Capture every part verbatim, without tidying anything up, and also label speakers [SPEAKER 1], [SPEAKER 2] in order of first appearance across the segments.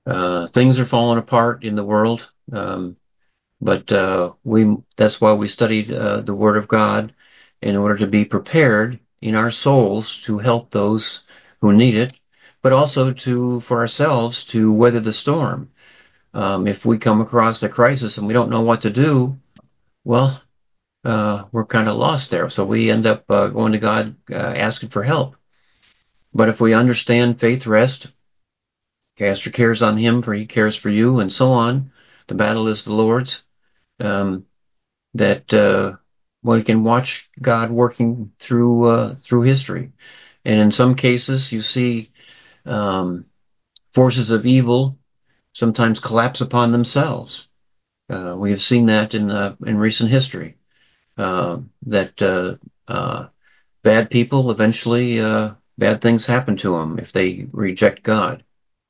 [SPEAKER 1] Uh, things are falling apart in the world, um, but uh, we that's why we studied uh, the Word of God in order to be prepared in our souls to help those who need it, but also to for ourselves to weather the storm. Um, if we come across a crisis and we don't know what to do, well, uh, we're kind of lost there. So we end up uh, going to God, uh, asking for help. But if we understand faith, rest, cast your cares on Him, for He cares for you, and so on. The battle is the Lord's. Um, that uh, we can watch God working through uh, through history, and in some cases, you see um, forces of evil sometimes collapse upon themselves. Uh, we have seen that in uh, in recent history. Uh, that uh, uh, bad people eventually uh, bad things happen to them if they reject God.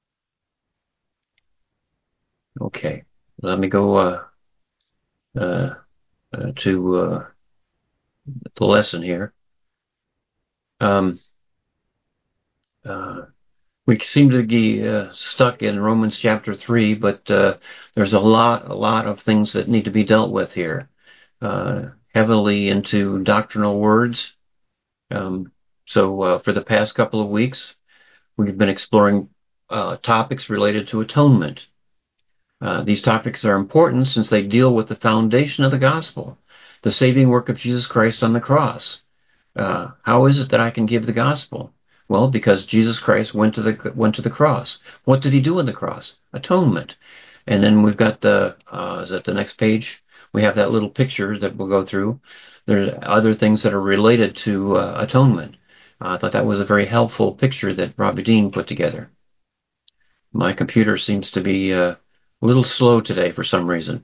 [SPEAKER 1] Okay, let me go uh, uh, uh, to uh, the lesson here. Um, uh, we seem to be uh, stuck in Romans chapter three, but uh, there's a lot, a lot of things that need to be dealt with here. Uh, heavily into doctrinal words. Um, so uh, for the past couple of weeks, we've been exploring uh, topics related to atonement. Uh, these topics are important since they deal with the foundation of the gospel, the saving work of Jesus Christ on the cross. Uh, how is it that I can give the gospel? Well, because Jesus Christ went to the went to the cross. What did He do on the cross? Atonement. And then we've got the uh, is that the next page? We have that little picture that we'll go through. There's other things that are related to uh, atonement. Uh, I thought that was a very helpful picture that Robbie Dean put together. My computer seems to be uh, a little slow today for some reason.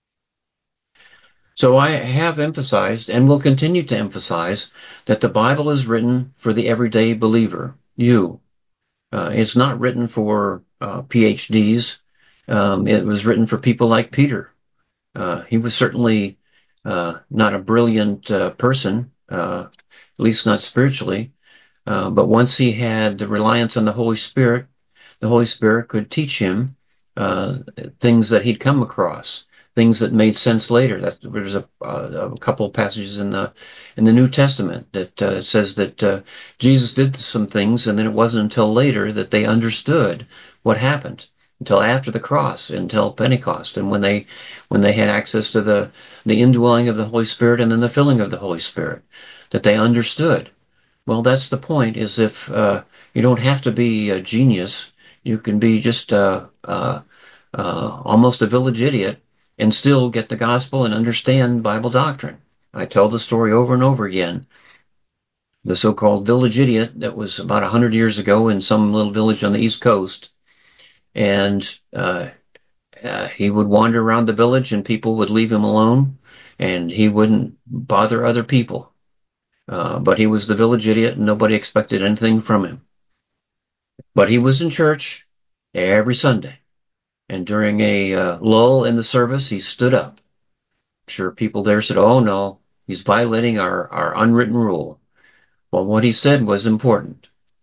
[SPEAKER 1] So I have emphasized and will continue to emphasize that the Bible is written for the everyday believer, you. Uh, it's not written for uh, P H Ds. Um, it was written for people like Peter. Uh, he was certainly uh, not a brilliant uh, person, uh, at least not spiritually. Uh, but once he had the reliance on the Holy Spirit, the Holy Spirit could teach him uh, things that he'd come across, things that made sense later. That there's a, a couple of passages in the in the New Testament that uh, says that uh, Jesus did some things, and then it wasn't until later that they understood what happened. Until after the cross, until Pentecost, and when they when they had access to the the indwelling of the Holy Spirit and then the filling of the Holy Spirit, that they understood. Well, that's the point, is if uh, you don't have to be a genius, you can be just uh, uh, uh, almost a village idiot and still get the gospel and understand Bible doctrine. I tell the story over and over again. The so-called village idiot that was about a hundred years ago in some little village on the East Coast, and uh, uh, he would wander around the village and people would leave him alone, and he wouldn't bother other people. Uh, but he was the village idiot, and nobody expected anything from him. But he was in church every Sunday, and during a uh, lull in the service, he stood up. I'm sure people there said, "Oh no, he's violating our, our unwritten rule." Well, what he said was important.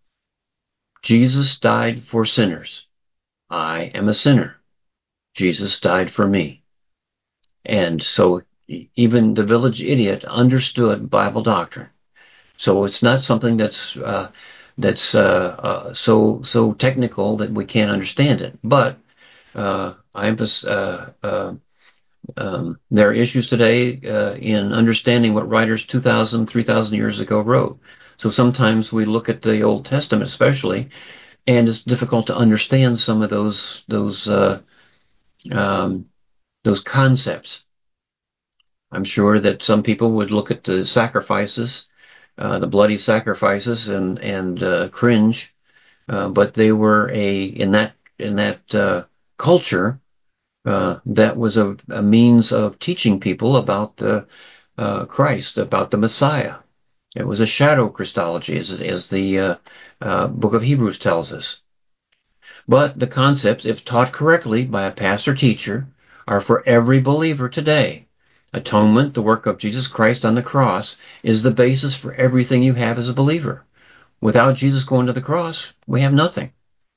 [SPEAKER 1] Jesus died for sinners. I am a sinner. Jesus died for me. And so even the village idiot understood Bible doctrine. So it's not something that's uh, that's uh, uh, so so technical that we can't understand it. But uh, I emphasize uh, uh, um, there are issues today uh, in understanding what writers two thousand, three thousand years ago wrote. So sometimes we look at the Old Testament, especially, and it's difficult to understand some of those those uh, um, those concepts. I'm sure that some people would look at the sacrifices, uh, the bloody sacrifices, and and uh, cringe, uh, but they were a in that in that uh, culture uh, that was a, a means of teaching people about the uh, Christ, about the Messiah. It was a shadow Christology, as, as the uh, uh, book of Hebrews tells us. But the concepts, if taught correctly by a pastor teacher, are for every believer today. Atonement, the work of Jesus Christ on the cross, is the basis for everything you have as a believer. Without Jesus going to the cross, we have nothing.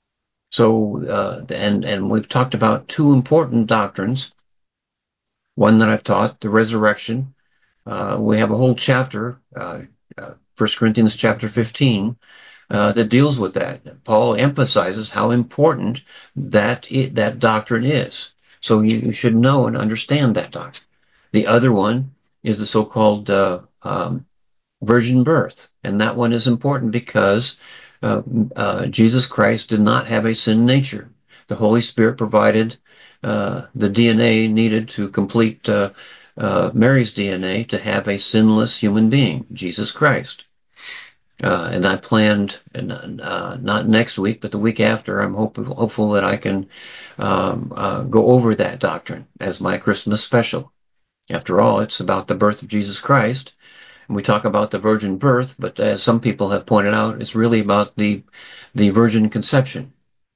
[SPEAKER 1] So, uh, and, and we've talked about two important doctrines. One that I've taught, the resurrection. Uh, we have a whole chapter, uh, uh, First Corinthians chapter fifteen, uh, that deals with that. Paul emphasizes how important that it, that doctrine is. So you, you should know and understand that doctrine. The other one is the so-called uh, um, virgin birth, and that one is important because uh, uh, Jesus Christ did not have a sin nature. The Holy Spirit provided uh, the D N A needed to complete uh, uh, Mary's D N A to have a sinless human being, Jesus Christ. Uh, and I planned, uh, not next week, but the week after, I'm hopeful, hopeful that I can um, uh, go over that doctrine as my Christmas special. After all, it's about the birth of Jesus Christ. And we talk about the virgin birth, but as some people have pointed out, it's really about the, the virgin conception.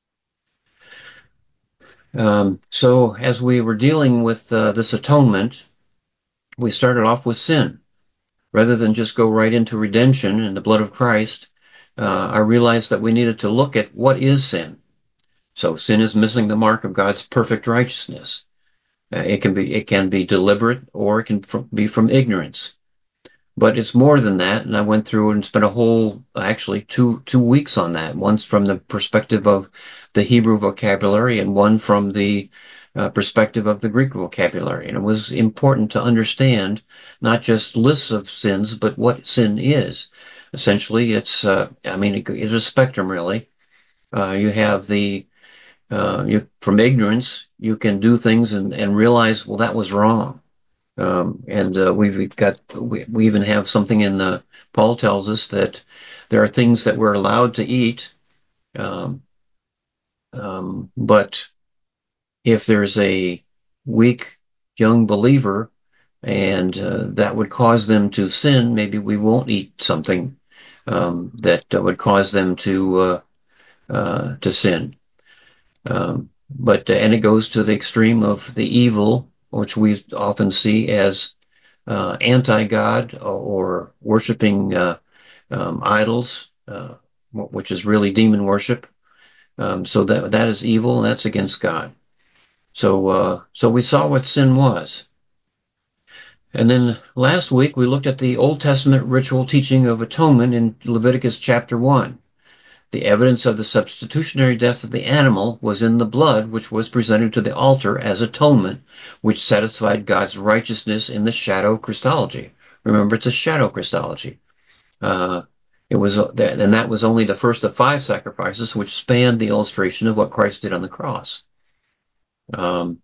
[SPEAKER 1] Um, so as we were dealing with uh, this atonement, we started off with sin. Rather than just go right into redemption and the blood of Christ, uh, I realized that we needed to look at what is sin. So sin is missing the mark of God's perfect righteousness. Uh, it can be it can be deliberate, or it can be from ignorance. But it's more than that, and I went through and spent a whole, actually two two weeks on that. Once from the perspective of the Hebrew vocabulary, and one from the uh, perspective of the Greek vocabulary. And it was important to understand not just lists of sins, but what sin is. Essentially, it's uh, I mean, it, it's a spectrum, really. Uh, you have the uh, you, from ignorance, you can do things and, and realize, well, that was wrong. Um, and uh, we've got we, we even have something in the Paul tells us that there are things that we're allowed to eat, um, um, but if there's a weak young believer and uh, that would cause them to sin, maybe we won't eat something um, that uh, would cause them to uh, uh, to sin. Um, but uh, and it goes to the extreme of the evil, which we often see as uh, anti-God, or worshiping uh, um, idols, uh, which is really demon worship. Um, so that that is evil, and that's against God. So uh, so we saw what sin was. And then last week we looked at the Old Testament ritual teaching of atonement in Leviticus chapter one. The evidence of the substitutionary death of the animal was in the blood which was presented to the altar as atonement, which satisfied God's righteousness in the shadow Christology. Remember, it's a shadow Christology. Uh, it was, and that was only the first of five sacrifices, which spanned the illustration of what Christ did on the cross. Um,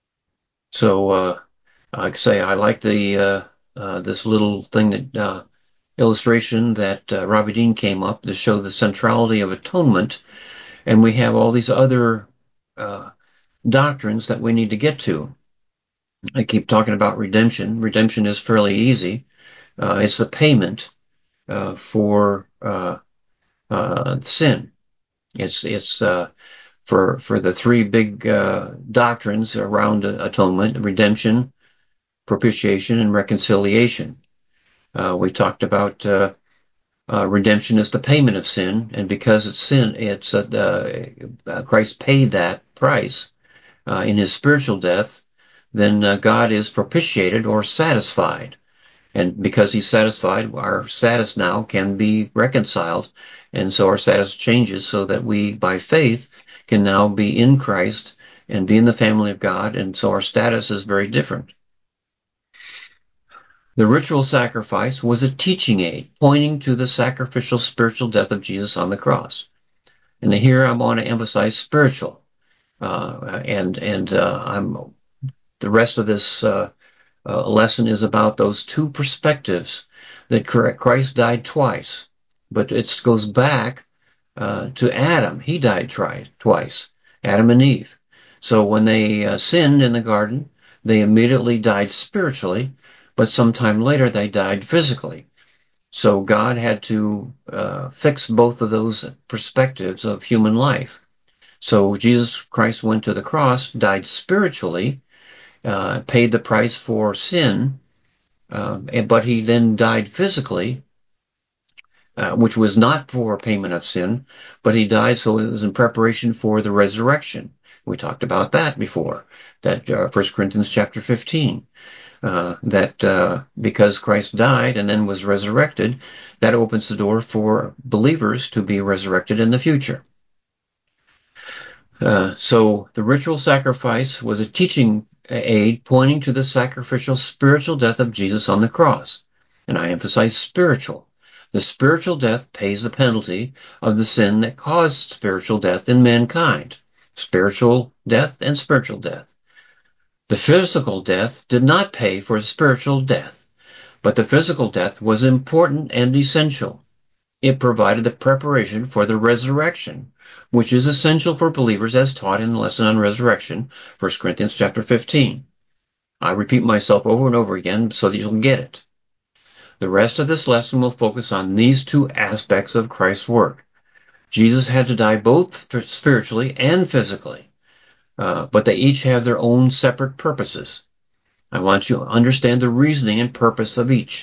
[SPEAKER 1] so, uh, like I say, I like the uh, uh, this little thing that uh, illustration that uh, Robbie Dean came up to show the centrality of atonement. And we have all these other uh, doctrines that we need to get to. I keep talking about redemption. Redemption is fairly easy. Uh, it's the payment uh, for uh, uh, sin. It's it's uh, for for the three big uh, doctrines around atonement: redemption, propitiation, and reconciliation. Uh, we talked about uh, uh, redemption is the payment of sin, and because it's sin, it's uh, uh, Christ paid that price uh, in his spiritual death. Then uh, God is propitiated or satisfied. And because he's satisfied, our status now can be reconciled. And so our status changes so that we, by faith, can now be in Christ and be in the family of God. And so our status is very different. The ritual sacrifice was a teaching aid, pointing to the sacrificial spiritual death of Jesus on the cross. And here I want to emphasize spiritual. Uh, and and uh, I'm the rest of this uh, uh, lesson is about those two perspectives that Christ died twice, but it goes back uh, to Adam. He died tri- twice, Adam and Eve. So when they uh, sinned in the garden, they immediately died spiritually, but sometime later they died physically. So God had to uh, fix both of those perspectives of human life. So Jesus Christ went to the cross, died spiritually, uh, paid the price for sin, uh, but he then died physically uh, which was not for payment of sin, but he died so it was in preparation for the resurrection. We talked about that before, that uh, First Corinthians chapter fifteen. Uh, that uh, because Christ died and then was resurrected, that opens the door for believers to be resurrected in the future. Uh, so the ritual sacrifice was a teaching aid pointing to the sacrificial spiritual death of Jesus on the cross. And I emphasize spiritual. The spiritual death pays the penalty of the sin that caused spiritual death in mankind. Spiritual death and spiritual death. The physical death did not pay for spiritual death, but the physical death was important and essential. It provided the preparation for the resurrection, which is essential for believers as taught in the lesson on resurrection, First Corinthians chapter fifteen. I repeat myself over and over again so that you'll get it. The rest of this lesson will focus on these two aspects of Christ's work. Jesus had to die both spiritually and physically. Uh, but they each have their own separate purposes. I want you to understand the reasoning and purpose of each.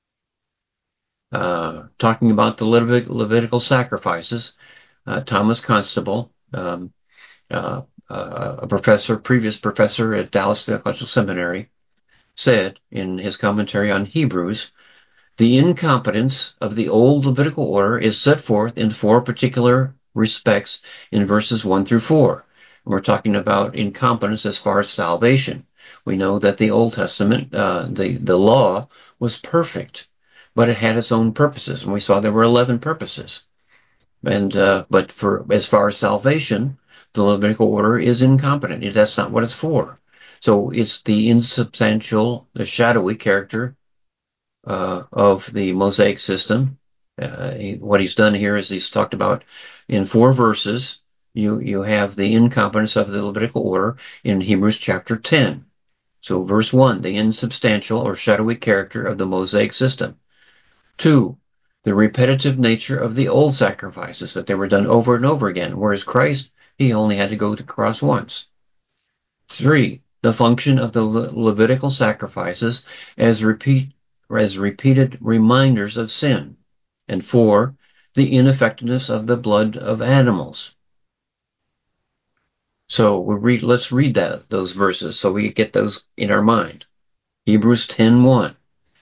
[SPEAKER 1] Uh, talking about the Levit- Levitical sacrifices, uh, Thomas Constable, um, uh, uh, a professor, previous professor at Dallas Theological Seminary, said in his commentary on Hebrews, the incompetence of the old Levitical order is set forth in four particular respects in verses one through four. We're talking about incompetence as far as salvation. We know that the Old Testament, uh, the, the law, was perfect, but it had its own purposes, and we saw there were eleven purposes. And uh, but for as far as salvation, the Levitical order is incompetent. That's not what it's for. So it's the insubstantial, the shadowy character uh, of the Mosaic system. Uh, he, what he's done here is he's talked about in four verses. You you have the incompetence of the Levitical order in Hebrews chapter ten. So verse one, the insubstantial or shadowy character of the Mosaic system. Two, the repetitive nature of the old sacrifices, that they were done over and over again, whereas Christ, he only had to go to the cross once. Three, the function of the Le- Levitical sacrifices as repeat as repeated reminders of sin. And four, the ineffectiveness of the blood of animals. So we read, let's read that those verses so we get those in our mind. Hebrews ten one.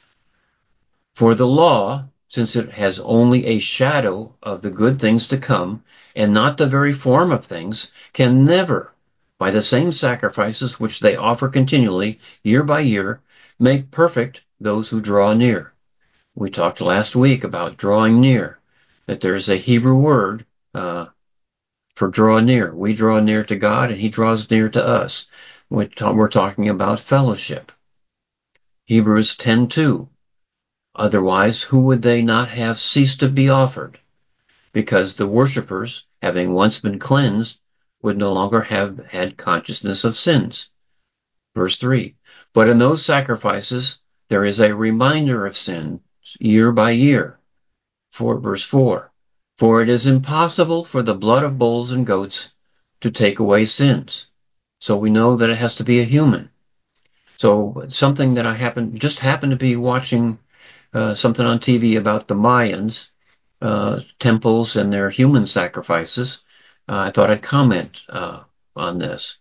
[SPEAKER 1] For the law, since it has only a shadow of the good things to come, and not the very form of things, can never, by the same sacrifices which they offer continually, year by year, make perfect those who draw near. We talked last week about drawing near, that there's a Hebrew word uh, for draw near. We draw near to God, and He draws near to us. We're talking about fellowship. Hebrews ten two. Otherwise, who would they not have ceased to be offered? Because the worshippers, having once been cleansed, would no longer have had consciousness of sins. Verse three. But in those sacrifices, there is a reminder of sin year by year. For verse four. For it is impossible for the blood of bulls and goats to take away sins. So we know that it has to be a human. So something that I happen just happened to be watching uh, something on T V about the Mayans, uh, temples and their human sacrifices. Uh, I thought I'd comment uh, on this.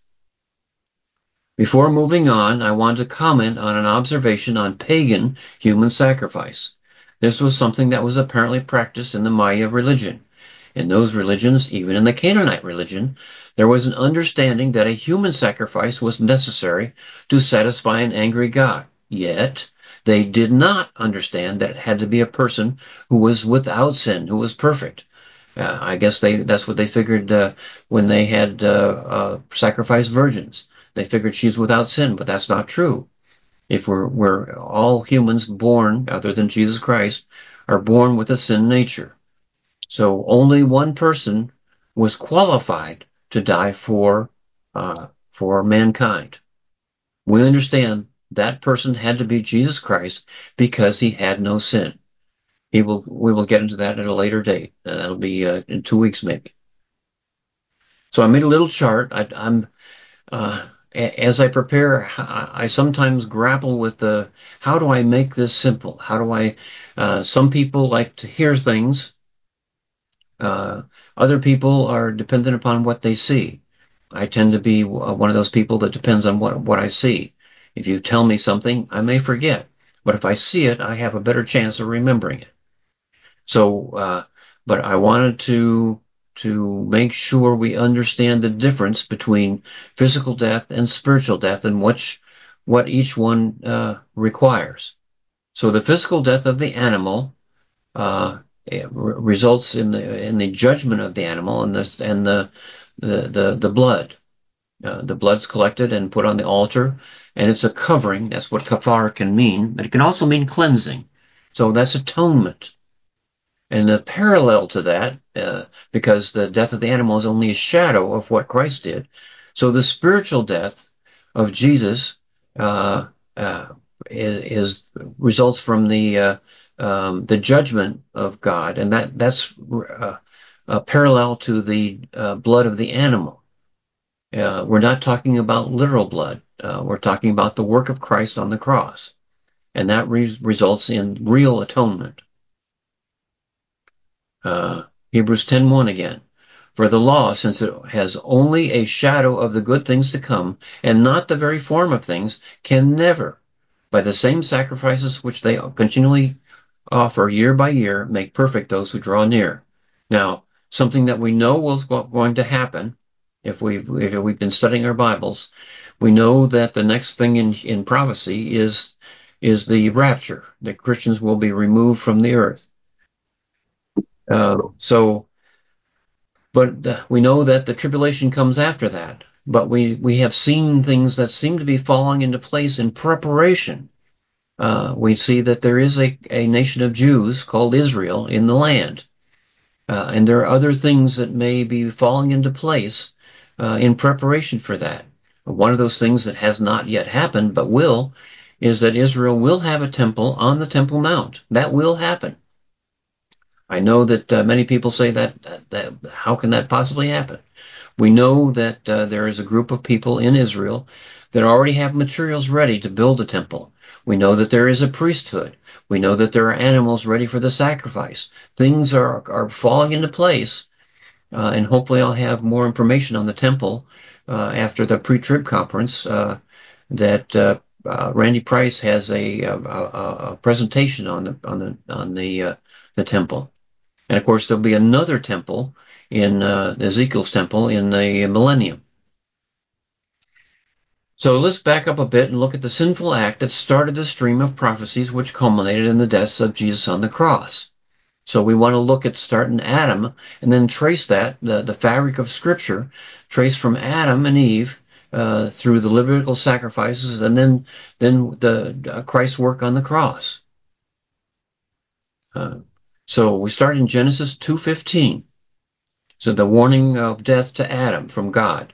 [SPEAKER 1] Before moving on, I want to comment on an observation on pagan human sacrifice. This was something that was apparently practiced in the Maya religion. In those religions, even in the Canaanite religion, there was an understanding that a human sacrifice was necessary to satisfy an angry God. Yet, they did not understand that it had to be a person who was without sin, who was perfect. Uh, I guess they that's what they figured uh, when they had uh, uh, sacrificed virgins. They figured she's without sin, but that's not true. If we're, we're all humans born, other than Jesus Christ, are born with a sin nature. So only one person was qualified to die for uh, for mankind. We understand that person had to be Jesus Christ because he had no sin. He will. We will get into that at a later date. Uh, that'll be uh, in two weeks maybe. So I made a little chart. I, I'm uh, as I prepare, I sometimes grapple with the, how do I make this simple? How do I, uh, some people like to hear things. Uh, other people are dependent upon what they see. I tend to be one of those people that depends on what, what I see. If you tell me something, I may forget. But if I see it, I have a better chance of remembering it. So, uh, but I wanted to to make sure we understand the difference between physical death and spiritual death, and which what each one uh, requires. So, the physical death of the animal uh, results in the in the judgment of the animal and the and the the the, the blood. Uh, the blood's collected and put on the altar, and it's a covering. That's what kafara can mean, but it can also mean cleansing. So that's atonement. And the parallel to that, uh, because the death of the animal is only a shadow of what Christ did. So the spiritual death of Jesus uh, uh, is, is results from the uh, um, the judgment of God, and that that's uh, uh, parallel to the uh, blood of the animal. Uh, we're not talking about literal blood. Uh, we're talking about the work of Christ on the cross, and that re- results in real atonement. Uh, Hebrews ten one again. For the law, since it has only a shadow of the good things to come, and not the very form of things, can never, by the same sacrifices which they continually offer year by year, make perfect those who draw near. Now, something that we know was going to happen, if we've, if we've been studying our Bibles, we know that the next thing in, in prophecy is, is the rapture, that Christians will be removed from the earth. Uh, so, but uh, we know that the tribulation comes after that. But we, we have seen things that seem to be falling into place in preparation. Uh, we see that there is a, a nation of Jews called Israel in the land. Uh, and there are other things that may be falling into place uh, in preparation for that. One of those things that has not yet happened but will is that Israel will have a temple on the Temple Mount. That will happen. I know that uh, many people say that, that, that how can that possibly happen? We know that uh, there is a group of people in Israel that already have materials ready to build a temple. We know that there is a priesthood. We know that there are animals ready for the sacrifice. Things are, are falling into place, uh, and hopefully I'll have more information on the temple uh, after the pre-trib conference uh, that uh, uh, Randy Price has a, a, a, presentation on the on the on the uh, the temple. And of course, there'll be another temple in uh, Ezekiel's temple in the millennium. So let's back up a bit and look at the sinful act that started the stream of prophecies which culminated in the death of Jesus on the cross. So we want to look at starting Adam and then trace that, the, the fabric of Scripture, trace from Adam and Eve uh, through the Levitical sacrifices and then, then the uh, Christ's work on the cross. Uh, so we start in Genesis two fifteen. So the warning of death to Adam from God.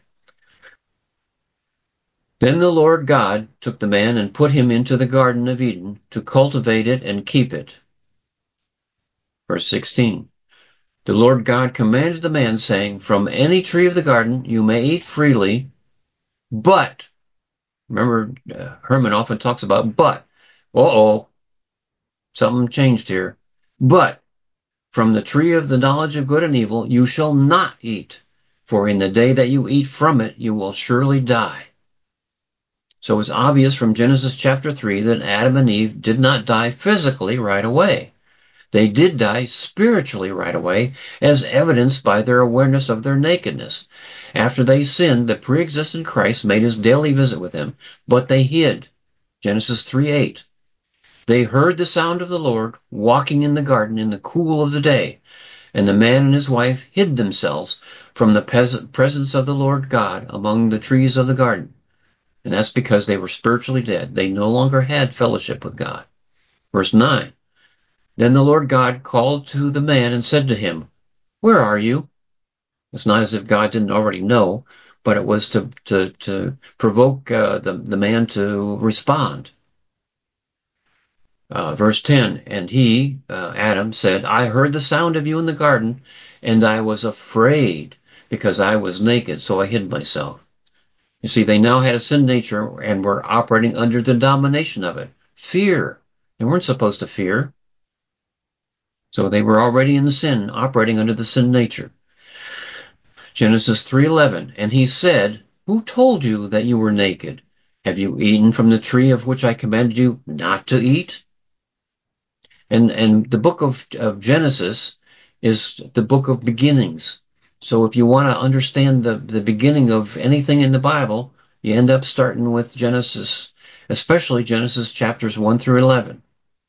[SPEAKER 1] Then the Lord God took the man and put him into the Garden of Eden to cultivate it and keep it. Verse sixteen. The Lord God commanded the man, saying, from any tree of the garden you may eat freely, but, remember, uh, Herman often talks about but. Uh-oh, something changed here. But from the tree of the knowledge of good and evil you shall not eat, for in the day that you eat from it you will surely die. So it's obvious from Genesis chapter three that Adam and Eve did not die physically right away. They did die spiritually right away, as evidenced by their awareness of their nakedness. After they sinned, the pre-existent Christ made his daily visit with them, but they hid. Genesis three eight. They heard the sound of the Lord walking in the garden in the cool of the day, and the man and his wife hid themselves from the presence of the Lord God among the trees of the garden. And that's because they were spiritually dead. They no longer had fellowship with God. Verse nine. Then the Lord God called to the man and said to him, where are you? It's not as if God didn't already know, but it was to, to, to provoke uh, the, the man to respond. Uh, verse ten, and he, uh, Adam, said, I heard the sound of you in the garden, and I was afraid, because I was naked, so I hid myself. You see, they now had a sin nature and were operating under the domination of it. Fear. They weren't supposed to fear. So they were already in sin, operating under the sin nature. Genesis three eleven, and he said, who told you that you were naked? Have you eaten from the tree of which I commanded you not to eat? And and the book of, of Genesis is the book of beginnings. So if you want to understand the, the beginning of anything in the Bible, you end up starting with Genesis, especially Genesis chapters one through eleven.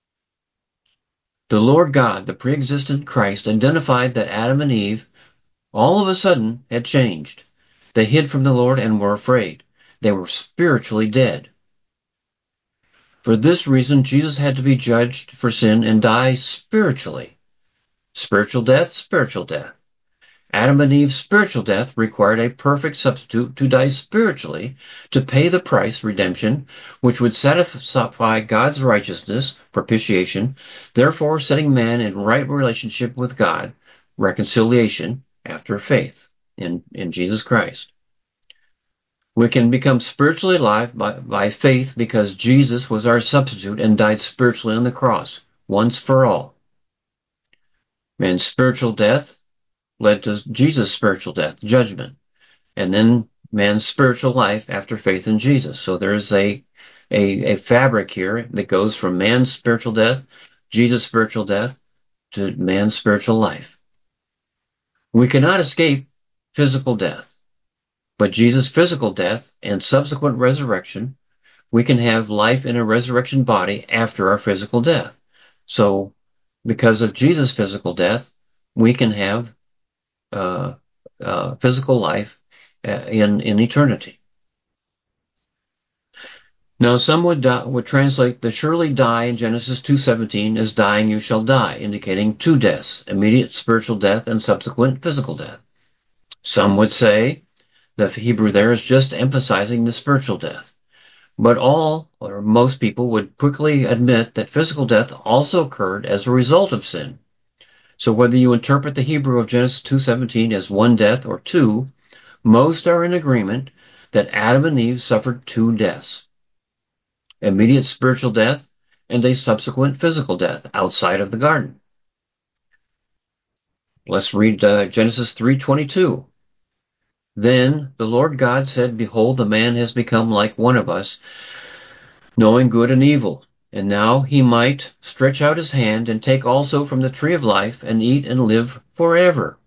[SPEAKER 1] The Lord God, the pre-existent Christ, identified that Adam and Eve all of a sudden had changed. They hid from the Lord and were afraid. They were spiritually dead. For this reason, Jesus had to be judged for sin and die spiritually. Spiritual death, spiritual death. Adam and Eve's spiritual death required a perfect substitute to die spiritually to pay the price, redemption, which would satisfy God's righteousness, propitiation, therefore setting man in right relationship with God, reconciliation after faith in, in Jesus Christ. We can become spiritually alive by, by faith because Jesus was our substitute and died spiritually on the cross, once for all. Man's spiritual death led to Jesus' spiritual death, judgment, and then man's spiritual life after faith in Jesus. So there's a, a, a fabric here that goes from man's spiritual death, Jesus' spiritual death, to man's spiritual life. We cannot escape physical death. But Jesus' physical death and subsequent resurrection, we can have life in a resurrection body after our physical death. So, because of Jesus' physical death, we can have uh, uh, physical life uh, in in eternity. Now, some would die, would translate the surely die in Genesis two seventeen as dying you shall die, indicating two deaths: immediate spiritual death and subsequent physical death. Some would say the Hebrew there is just emphasizing the spiritual death. But all, or most people, would quickly admit that physical death also occurred as a result of sin. So whether you interpret the Hebrew of Genesis two seventeen as one death or two, most are in agreement that Adam and Eve suffered two deaths: immediate spiritual death and a subsequent physical death outside of the garden. Let's read uh, Genesis three twenty-two. Then the Lord God said, behold, the man has become like one of us, knowing good and evil. And now he might stretch out his hand and take also from the tree of life and eat and live forever.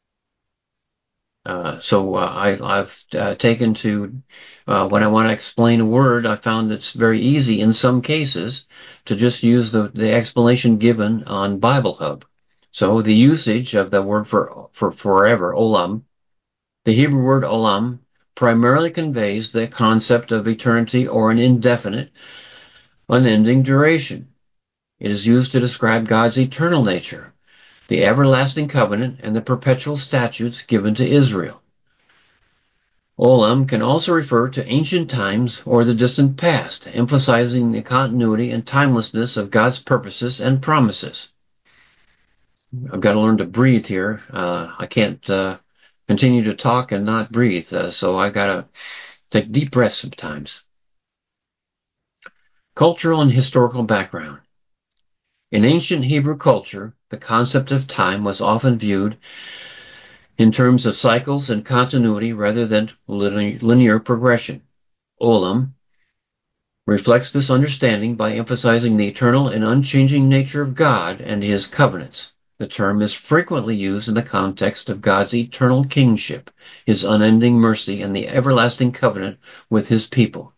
[SPEAKER 1] Uh, so uh, I, I've uh, taken to, uh, when I want to explain a word, I found it's very easy in some cases to just use the, the explanation given on Bible Hub. So the usage of the word for, for forever, olam, the Hebrew word olam, primarily conveys the concept of eternity or an indefinite, unending duration. It is used to describe God's eternal nature, the everlasting covenant, and the perpetual statutes given to Israel. Olam can also refer to ancient times or the distant past, emphasizing the continuity and timelessness of God's purposes and promises. I've got to learn to breathe here. Uh, I can't uh, continue to talk and not breathe, uh, so I got to take deep breaths sometimes. Cultural and historical background. In ancient Hebrew culture, the concept of time was often viewed in terms of cycles and continuity rather than linear progression. Olam reflects this understanding by emphasizing the eternal and unchanging nature of God and his covenants. The term is frequently used in the context of God's eternal kingship, his unending mercy, and the everlasting covenant with his people.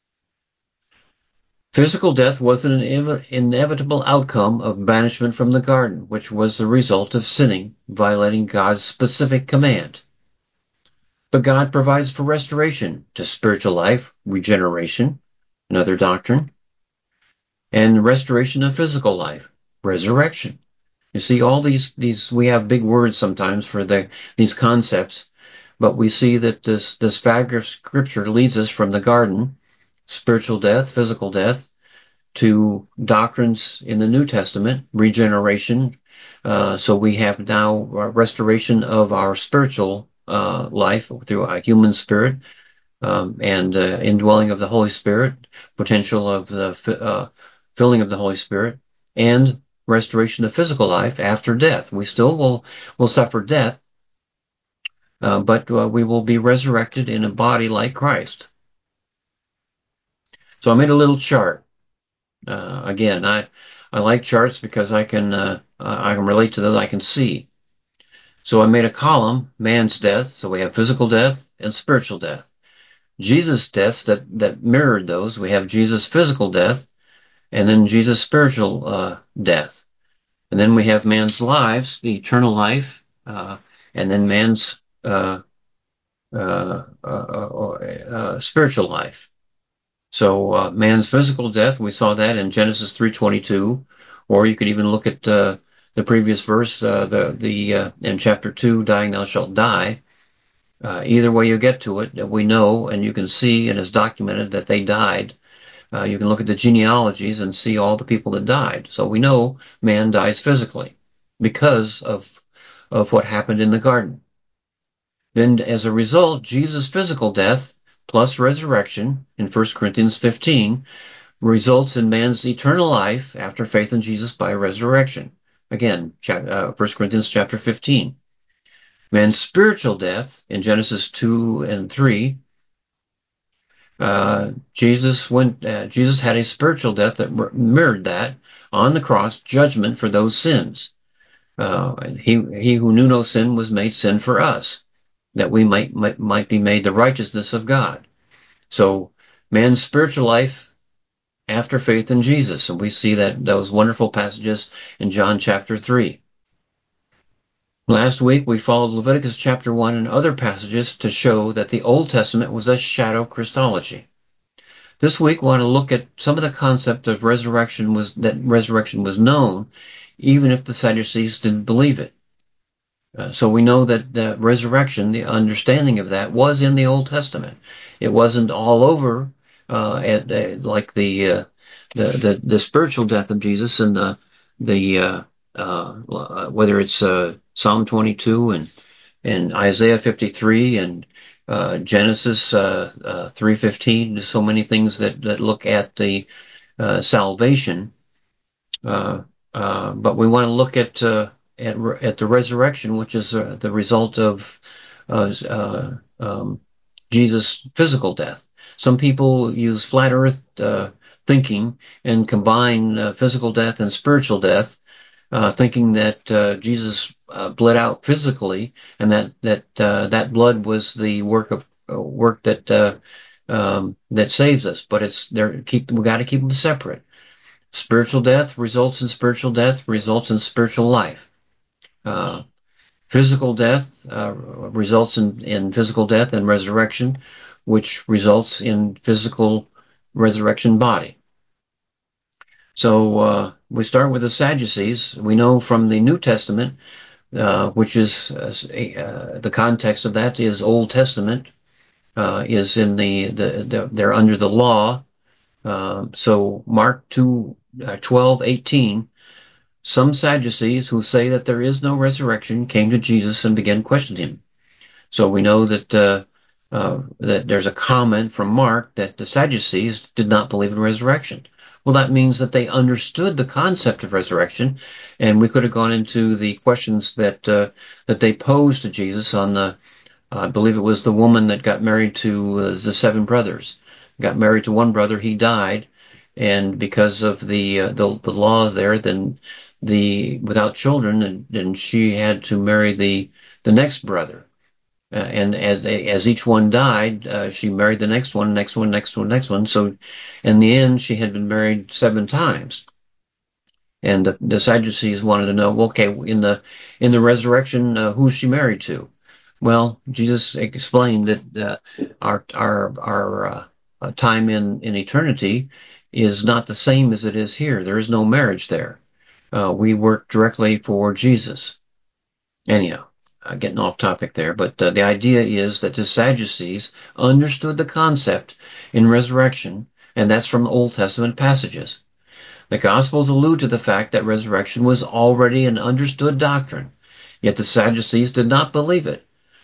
[SPEAKER 1] Physical death was an inevitable outcome of banishment from the garden, which was the result of sinning, violating God's specific command. But God provides for restoration to spiritual life, regeneration, another doctrine, and restoration of physical life, resurrection. You see, all these, these we have big words sometimes for the, these concepts, but we see that this, this fabric of Scripture leads us from the garden, spiritual death, physical death, to doctrines in the New Testament, regeneration. Uh, so we have now restoration of our spiritual uh, life through a human spirit, um, and uh, indwelling of the Holy Spirit, potential of the uh, filling of the Holy Spirit, and restoration of physical life after death. We still will will suffer death, uh, but uh, we will be resurrected in a body like Christ. So I made a little chart. Uh, again, I I like charts because I can uh, I can relate to those. I can see. So I made a column, man's death. So we have physical death and spiritual death. Jesus' deaths that that mirrored those. We have Jesus' physical death, and then Jesus' spiritual uh, death. And then we have man's lives, the eternal life, uh, and then man's uh, uh, uh, uh, spiritual life. So uh, man's physical death, we saw that in Genesis three twenty-two, or you could even look at uh, the previous verse, uh, the the uh, in chapter two, dying thou shalt die. Uh, either way you get to it, we know and you can see and it's documented that they died. Uh, you can look at the genealogies and see all the people that died. So we know man dies physically because of of what happened in the garden. Then as a result, Jesus' physical death plus resurrection in First Corinthians fifteen results in man's eternal life after faith in Jesus by resurrection. Again, uh, First Corinthians chapter fifteen. Man's spiritual death in Genesis two and three. Uh, Jesus went. Uh, Jesus had a spiritual death that mirrored that on the cross, judgment for those sins. Uh, and he he who knew no sin was made sin for us, that we might might, might be made the righteousness of God. So man's spiritual life after faith in Jesus, and we see that those wonderful passages in John chapter three. Last week we followed Leviticus chapter one and other passages to show that the Old Testament was a shadow Christology. This week we want to look at some of the concept of resurrection was that resurrection was known, even if the Sadducees didn't believe it. Uh, so we know that the resurrection, the understanding of that, was in the Old Testament. It wasn't all over uh, at, uh, like the, uh, the the the spiritual death of Jesus and the the uh, uh, whether it's uh, Psalm twenty-two and and Isaiah fifty-three and uh, Genesis uh, uh, three fifteen. There's so many things that that look at the uh, salvation, uh, uh, but we want to look at uh, at at the resurrection, which is uh, the result of uh, uh, um, Jesus' physical death. Some people use flat Earth uh, thinking and combine uh, physical death and spiritual death, uh, thinking that uh, Jesus uh, bled out physically, and that that uh, that blood was the work of uh, work that uh, um, that saves us. But it's there. Keep we got to keep them separate. Spiritual death results in spiritual death results in spiritual life. Uh, physical death uh, results in, in physical death and resurrection, which results in physical resurrection body. So uh, we start with the Sadducees. We know from the New Testament, uh, which is uh, uh, the context of that is Old Testament, uh, is in the, the, the they're under the law. Uh, so Mark two uh, twelve eighteen. Some Sadducees who say that there is no resurrection came to Jesus and began questioning him. So we know that uh, uh, that there's a comment from Mark that the Sadducees did not believe in resurrection. Well, that means that they understood the concept of resurrection, and we could have gone into the questions that uh, that they posed to Jesus on the, uh, I believe it was the woman that got married to uh, the seven brothers. Got married to one brother, he died, and because of the uh, the, the laws there, then the without children, and then she had to marry the the next brother. Uh, and as as each one died, uh, she married the next one, next one, next one, next one. So, in the end, she had been married seven times. And the, the Sadducees wanted to know, well, okay, in the in the resurrection, uh, who's she married to? Well, Jesus explained that uh, our our our uh, time in in eternity is not the same as it is here. There is no marriage there. Uh, we work directly for Jesus. Anyhow. Uh, getting off topic there, but uh, the idea is that the Sadducees understood the concept in resurrection, and that's from Old Testament passages. The Gospels allude to the fact that resurrection was already an understood doctrine, yet the Sadducees did not believe it.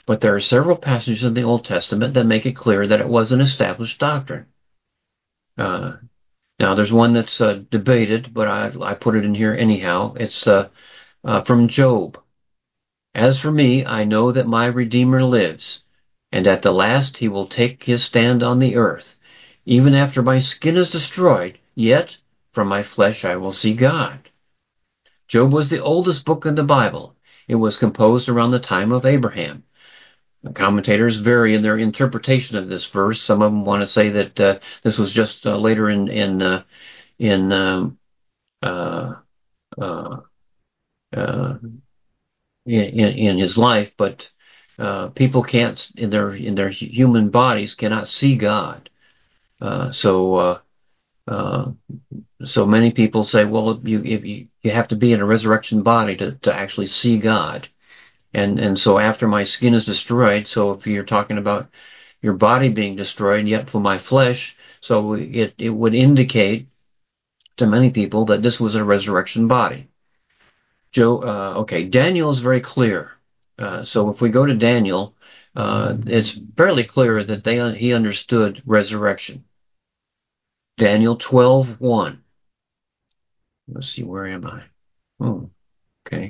[SPEAKER 1] But there are several passages in the Old Testament that make it clear that it was an established doctrine. Uh, now, there's one that's uh, debated, but I, I put it in here anyhow. It's uh, uh, from Job. As for me, I know that my Redeemer lives, and at the last he will take his stand on the earth. Even after my skin is destroyed, yet from my flesh I will see God. Job was the oldest book in the Bible. It was composed around the time of Abraham. The commentators vary in their interpretation of this verse. Some of them want to say that uh, this was just uh, later in in uh, in um, uh, uh, uh, in, in his life, but uh, people can't in their in their human bodies cannot see God. Uh, so uh, uh, so many people say, well, you if you you have to be in a resurrection body to to actually see God. And and so after my skin is destroyed, so if you're talking about your body being destroyed, yet for my flesh, so it it would indicate to many people that this was a resurrection body. Joe, uh, okay, Daniel is very clear. Uh, so if we go to Daniel, uh, it's fairly clear that they he understood resurrection. Daniel twelve one. Let's see, where am I? Oh, okay.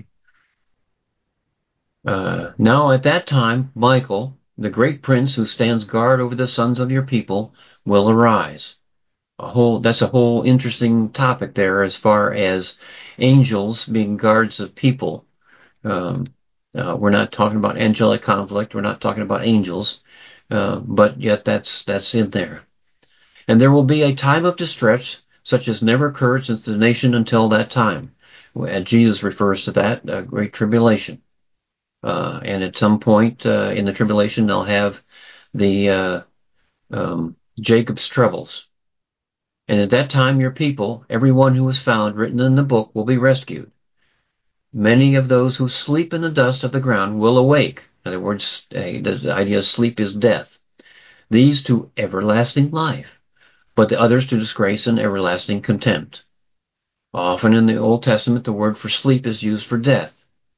[SPEAKER 1] Uh, now at that time, Michael, the great prince who stands guard over the sons of your people, will arise. A whole that's a whole interesting topic there as far as angels being guards of people. Um, uh, we're not talking about angelic conflict. We're not talking about angels, uh, but yet that's that's in there. And there will be a time of distress such as never occurred since the nation until that time. And Jesus refers to that, uh, great tribulation. Uh, and at some point uh, in the tribulation, they'll have the uh, um, Jacob's troubles. And at that time, your people, everyone who is found written in the book, will be rescued. Many of those who sleep in the dust of the ground will awake. In other words, the idea of sleep is death. These to everlasting life, but the others to disgrace and everlasting contempt. Often in the Old Testament, the word for sleep is used for death.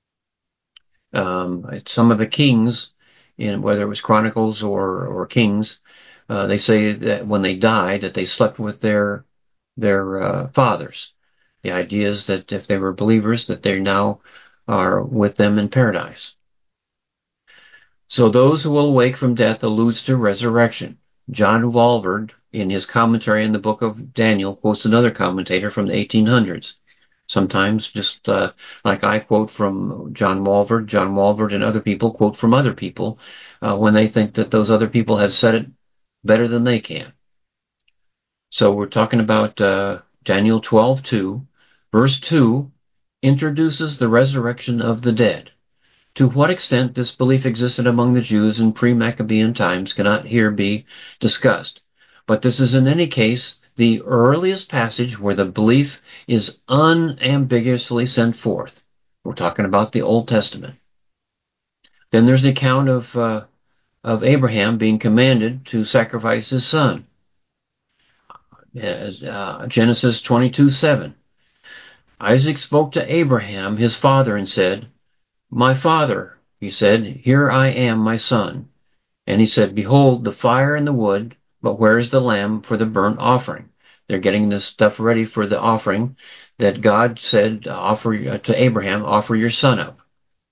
[SPEAKER 1] Um, some of the kings, in whether it was Chronicles or or Kings, uh, they say that when they died, that they slept with their their uh, fathers. The idea is that if they were believers, that they now are with them in paradise. So those who will awake from death alludes to resurrection. John Walvoord, in his commentary in the book of Daniel, quotes another commentator from the eighteen hundreds. Sometimes, just uh, like I quote from John Walvoord, John Walvoord and other people quote from other people uh, when they think that those other people have said it better than they can. So we're talking about uh, Daniel twelve two. Verse two introduces the resurrection of the dead. To what extent this belief existed among the Jews in pre-Maccabean times cannot here be discussed. But this is in any case the earliest passage where the belief is unambiguously sent forth. We're talking about the Old Testament. Then there's the account of uh, of Abraham being commanded to sacrifice his son. As, uh, Genesis twenty-two seven. Isaac spoke to Abraham, his father, and said, "My father," he said, "here I am, my son." And he said, "Behold, the fire and the wood, but where is the lamb for the burnt offering?" They're getting this stuff ready for the offering that God said, offer to Abraham, offer your son up.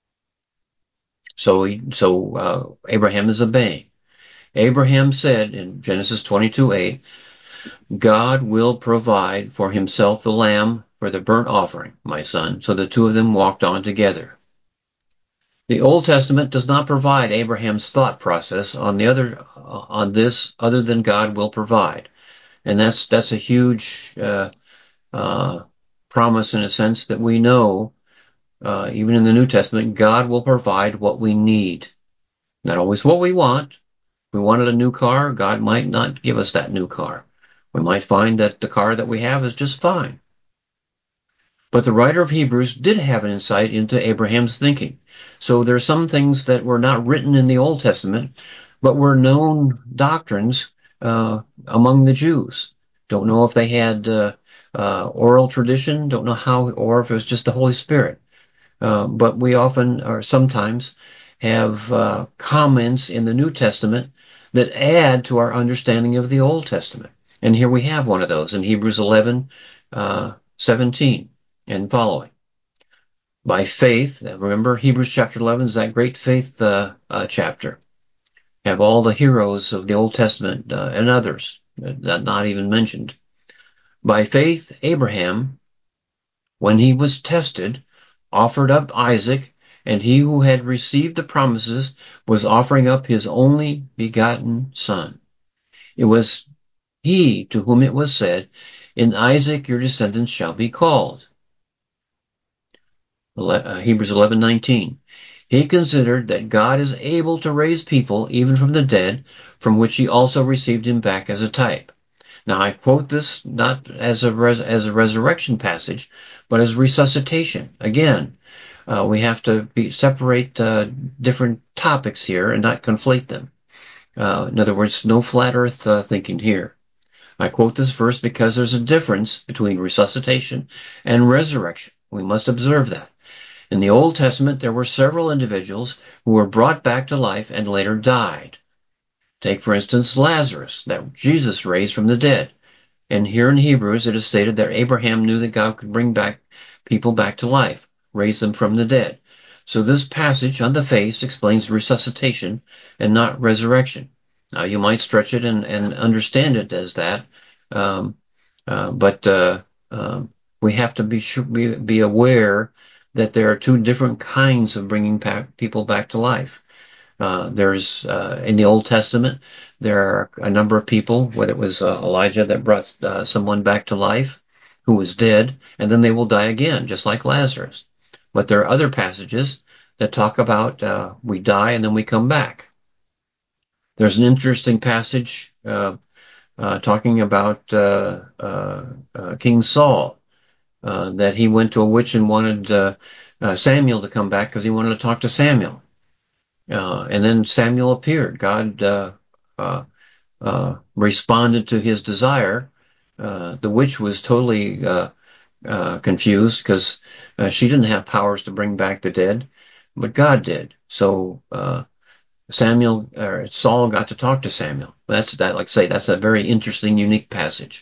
[SPEAKER 1] So, he, so uh, Abraham is obeying. Abraham said in Genesis twenty-two eight, "God will provide for himself the lamb for the burnt offering, my son." So the two of them walked on together. The Old Testament does not provide Abraham's thought process on the other on this other than God will provide, and that's that's a huge uh, uh, promise in a sense that we know uh, even in the New Testament God will provide what we need, not always what we want. If we wanted a new car, God might not give us that new car. We might find that the car that we have is just fine. But the writer of Hebrews did have an insight into Abraham's thinking. So there are some things that were not written in the Old Testament, but were known doctrines uh, among the Jews. Don't know if they had uh, uh, oral tradition, don't know how, or if it was just the Holy Spirit. Uh, but we often, or sometimes, have uh, comments in the New Testament that add to our understanding of the Old Testament. And here we have one of those in Hebrews eleven, uh, seventeen and following. By faith, remember Hebrews chapter eleven is that great faith uh, uh, chapter. Have all the heroes of the Old Testament uh, and others uh, not even mentioned. By faith, Abraham, when he was tested, offered up Isaac, and he who had received the promises was offering up his only begotten son. It was he to whom it was said, "In Isaac your descendants shall be called." Hebrews eleven nineteen. He considered that God is able to raise people even from the dead, from which he also received him back as a type. Now I quote this not as a res- as a resurrection passage, but as resuscitation. Again, uh, we have to be, separate uh, different topics here and not conflate them. Uh, in other words, no flat earth uh, thinking here. I quote this verse because there's a difference between resuscitation and resurrection. We must observe that. In the Old Testament, there were several individuals who were brought back to life and later died. Take, for instance, Lazarus, that Jesus raised from the dead. And here in Hebrews, it is stated that Abraham knew that God could bring back people back to life, raise them from the dead. So this passage on the face explains resuscitation and not resurrection. Now, you might stretch it and, and understand it as that, um, uh, but uh, um, we have to be, be be aware that there are two different kinds of bringing back people back to life. Uh, there's uh, in the Old Testament, there are a number of people, whether it was uh, Elijah that brought uh, someone back to life who was dead, and then they will die again, just like Lazarus. But there are other passages that talk about uh, we die and then we come back. There's an interesting passage uh, uh, talking about uh, uh, uh, King Saul, uh, that he went to a witch and wanted uh, uh, Samuel to come back because he wanted to talk to Samuel. Uh, and then Samuel appeared. God uh, uh, uh, responded to his desire. Uh, the witch was totally uh, uh, confused because uh, she didn't have powers to bring back the dead, but God did. So uh, Samuel or Saul got to talk to Samuel. That's that. Like I say, that's a very interesting, unique passage.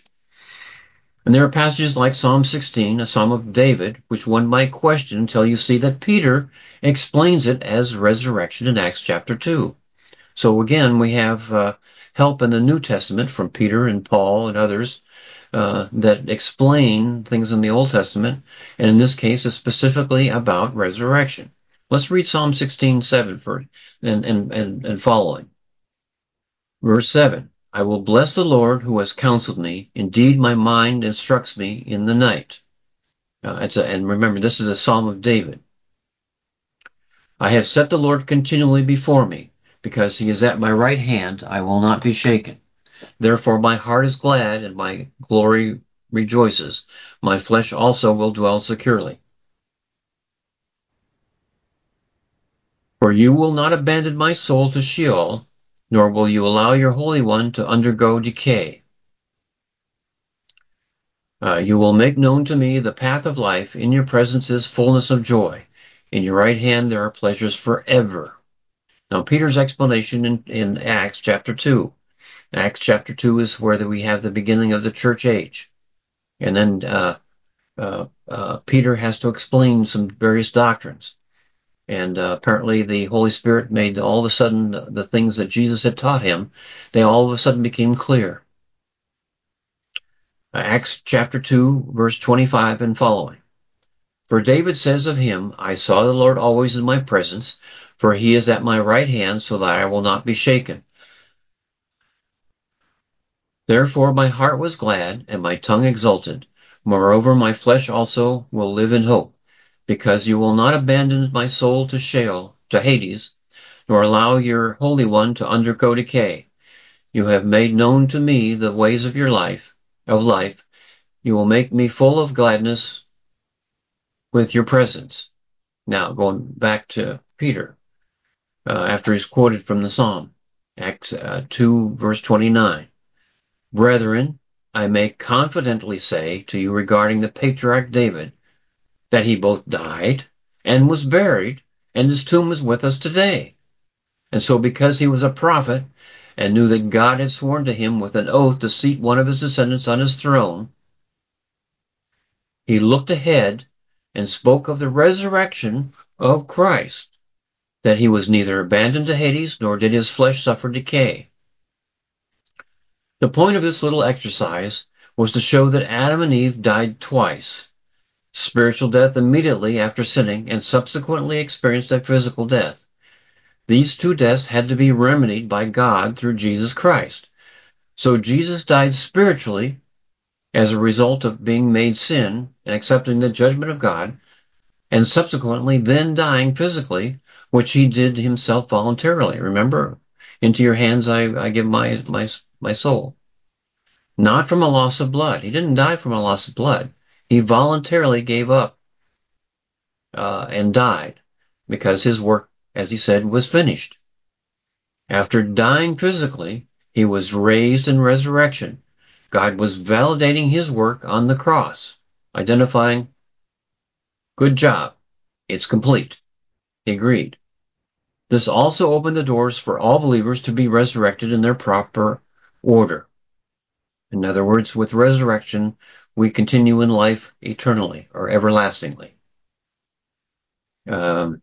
[SPEAKER 1] And there are passages like Psalm sixteen, a Psalm of David, which one might question until you see that Peter explains it as resurrection in Acts chapter two. So again, we have uh, help in the New Testament from Peter and Paul and others uh, that explain things in the Old Testament, and in this case, it's specifically about resurrection. Let's read Psalm sixteen seven first and, and, and, and following. Verse seven. I will bless the Lord who has counseled me. Indeed, my mind instructs me in the night. Uh, it's a, and remember, this is a Psalm of David. I have set the Lord continually before me. Because he is at my right hand, I will not be shaken. Therefore my heart is glad, and my glory rejoices. My flesh also will dwell securely. For you will not abandon my soul to Sheol, nor will you allow your Holy One to undergo decay. Uh, you will make known to me the path of life. In your presence is fullness of joy. In your right hand there are pleasures forever. Now Peter's explanation in, in Acts chapter two. Acts chapter two is where we have the beginning of the church age. And then uh, uh, uh, Peter has to explain some various doctrines. And uh, apparently the Holy Spirit made all of a sudden the, the things that Jesus had taught him, they all of a sudden became clear. Uh, Acts chapter two, verse twenty-five and following. For David says of him, I saw the Lord always in my presence, for he is at my right hand, so that I will not be shaken. Therefore my heart was glad, and my tongue exulted. Moreover, my flesh also will live in hope, because you will not abandon my soul to Sheol, to Hades, nor allow your Holy One to undergo decay. You have made known to me the ways of your life, of life. You will make me full of gladness with your presence. Now, going back to Peter, uh, after he's quoted from the Psalm, Acts uh, two, verse twenty-nine. Brethren, I may confidently say to you regarding the patriarch David, that he both died and was buried, and his tomb is with us today. And so because he was a prophet and knew that God had sworn to him with an oath to seat one of his descendants on his throne, he looked ahead and spoke of the resurrection of Christ, that he was neither abandoned to Hades, nor did his flesh suffer decay. The point of this little exercise was to show that Adam and Eve died twice. Spiritual death immediately after sinning, and subsequently experienced a physical death. These two deaths had to be remedied by God through Jesus Christ. So Jesus died spiritually as a result of being made sin and accepting the judgment of God, and subsequently then dying physically, which he did himself voluntarily. Remember, into your hands I, I give my, my, my soul. Not from a loss of blood. He didn't die from a loss of blood. He voluntarily gave up uh, and died because his work, as he said, was finished. After dying physically, he was raised in resurrection. God was validating his work on the cross, identifying, good job, it's complete. He agreed. This also opened the doors for all believers to be resurrected in their proper order. In other words, with resurrection, we continue in life eternally or everlastingly. Um,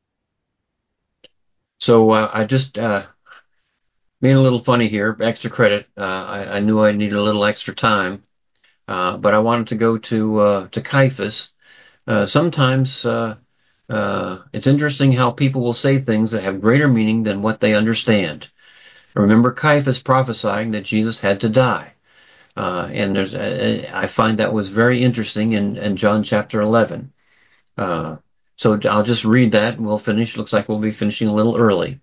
[SPEAKER 1] so uh, I just uh, being a little funny here, extra credit. Uh, I, I knew I needed a little extra time, uh, but I wanted to go to uh, to Caiaphas. Uh, sometimes uh, uh, it's interesting how people will say things that have greater meaning than what they understand. Remember Caiaphas prophesying that Jesus had to die. Uh, and there's, uh, I find that was very interesting in, in John chapter eleven. Uh, so I'll just read that and we'll finish. Looks like we'll be finishing a little early.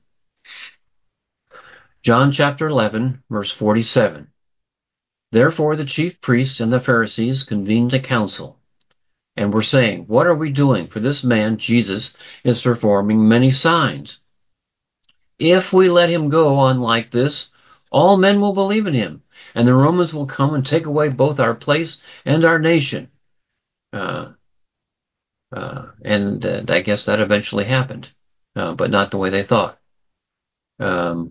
[SPEAKER 1] John chapter eleven, verse forty-seven. Therefore the chief priests and the Pharisees convened a council, and were saying, what are we doing? For this man, Jesus, is performing many signs. If we let him go on like this, all men will believe in him, and the Romans will come and take away both our place and our nation. Uh, uh, and uh, I guess that eventually happened, uh, but not the way they thought. Um,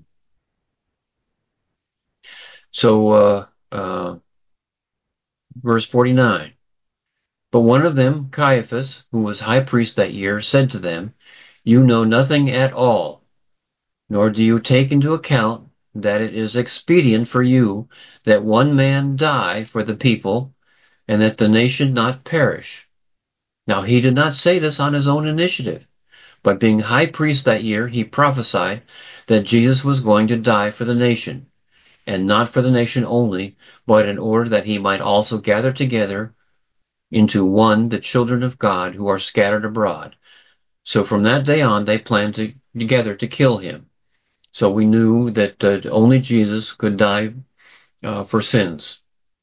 [SPEAKER 1] so, uh, uh, verse forty-nine. But one of them, Caiaphas, who was high priest that year, said to them, you know nothing at all, nor do you take into account that it is expedient for you that one man die for the people, and that the nation not perish. Now he did not say this on his own initiative, but being high priest that year, he prophesied that Jesus was going to die for the nation, and not for the nation only, but in order that he might also gather together into one the children of God who are scattered abroad. So from that day on, they planned to, together to kill him. So we knew that uh, only Jesus could die uh, for sins.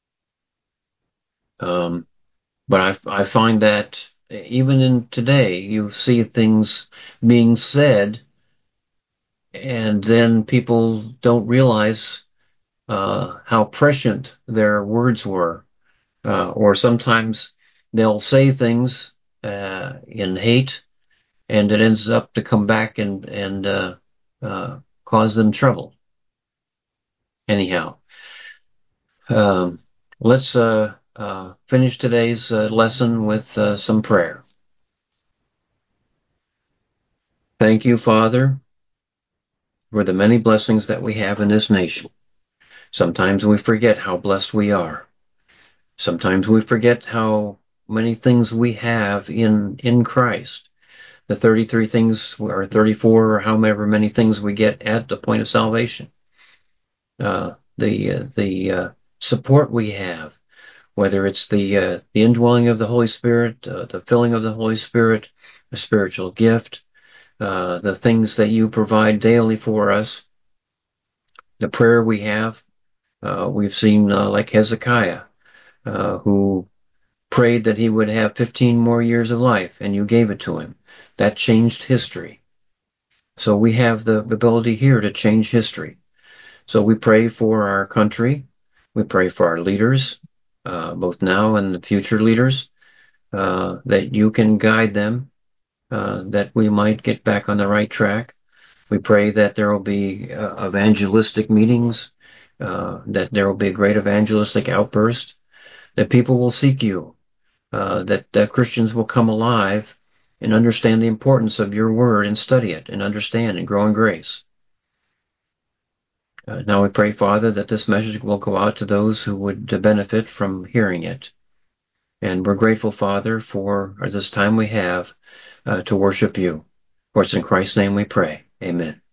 [SPEAKER 1] Um, but I, I find that even in today, you see things being said, and then people don't realize uh, how prescient their words were. Uh, or sometimes they'll say things uh, in hate, and it ends up to come back and, and uh, uh, cause them trouble. Anyhow, um, let's uh, uh, finish today's uh, lesson with uh, some prayer. Thank you, Father, for the many blessings that we have in this nation. Sometimes we forget how blessed we are. Sometimes we forget how many things we have in, in Christ. The thirty-three things, or thirty-four, or however many things we get at the point of salvation. Uh, the uh, the uh, support we have, whether it's the uh, the indwelling of the Holy Spirit, uh, the filling of the Holy Spirit, a spiritual gift, uh, the things that you provide daily for us, the prayer we have. Uh, we've seen uh, like Hezekiah, uh, who prayed that he would have fifteen more years of life, and you gave it to him. That changed history. So we have the ability here to change history. So we pray for our country. We pray for our leaders, uh, both now and the future leaders, uh, that you can guide them uh, that we might get back on the right track. We pray that there will be uh, evangelistic meetings, uh, that there will be a great evangelistic outburst, that people will seek you, uh, that, that Christians will come alive and understand the importance of your word and study it and understand and grow in grace. Uh, now we pray, Father, that this message will go out to those who would benefit from hearing it. And we're grateful, Father, for this time we have uh, to worship you. For it's in Christ's name we pray. Amen.